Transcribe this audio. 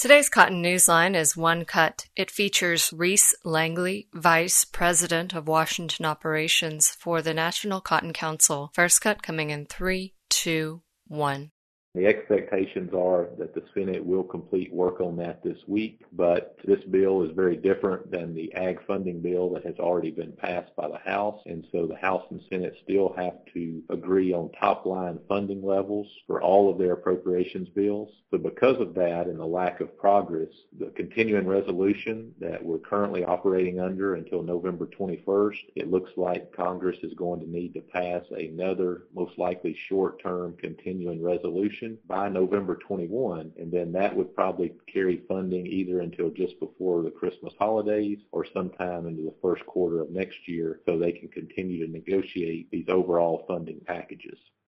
Today's Cotton Newsline is One Cut. It features Reese Langley, Vice President of Washington Operations for the National Cotton Council. First cut coming in 3, 2, 1. The expectations are that the Senate will complete work on that this week, but this bill is very different than the ag funding bill that has already been passed by the House, and so the House and Senate still have to agree on top-line funding levels for all of their appropriations bills. So because of that and the lack of progress, the continuing resolution that we're currently operating under until November 21st, it looks like Congress is going to need to pass another, most likely short-term continuing resolution by November 21, and then that would probably carry funding either until just before the Christmas holidays or sometime into the first quarter of next year so they can continue to negotiate these overall funding packages.